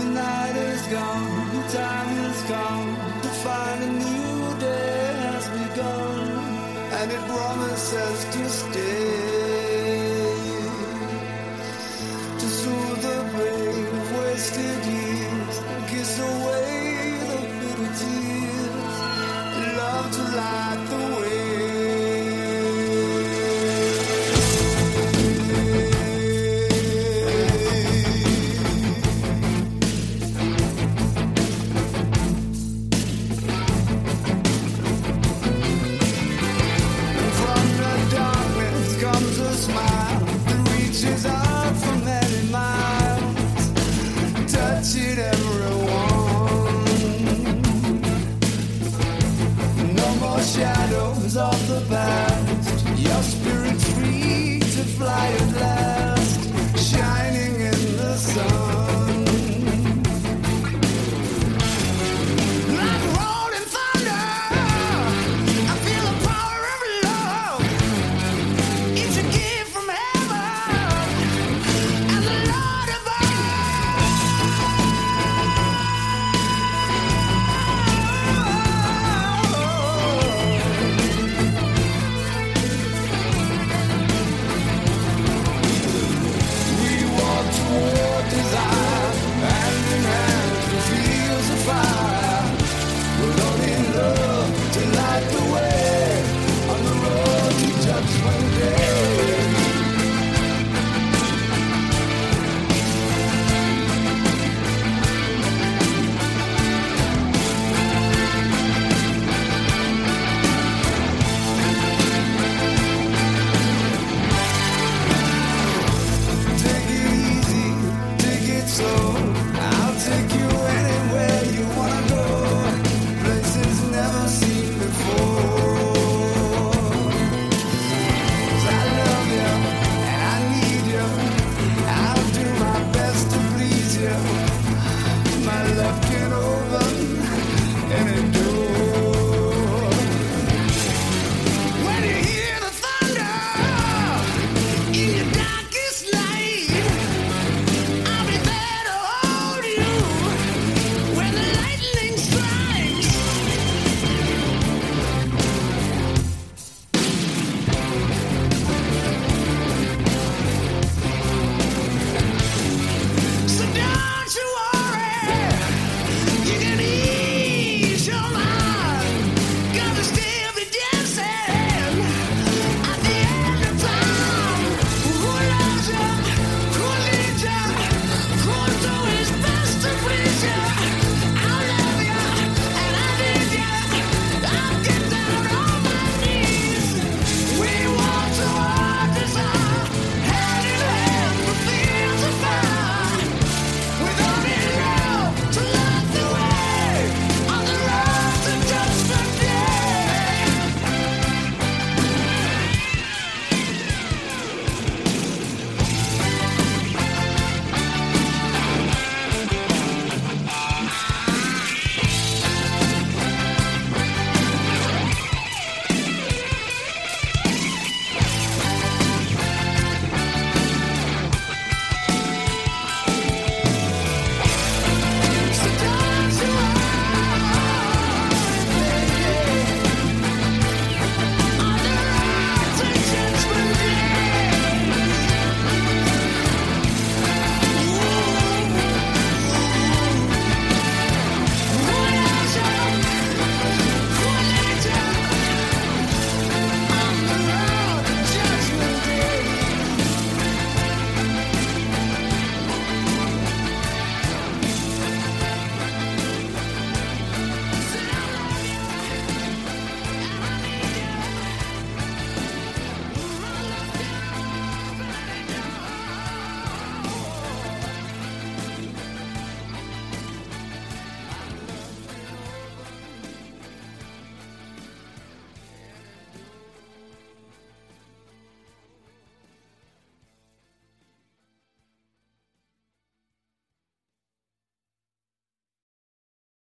night is gone, the time has come to find a new day has begun, and it promises to stay, to soothe the pain of wasted years, kiss away the bitter tears, love to light the way. Shadows of the past, your spirit free to fly at last, shining in the sun. Like rolling thunder, I feel the power of love. It's a gift from heaven, and the Lord my love can open any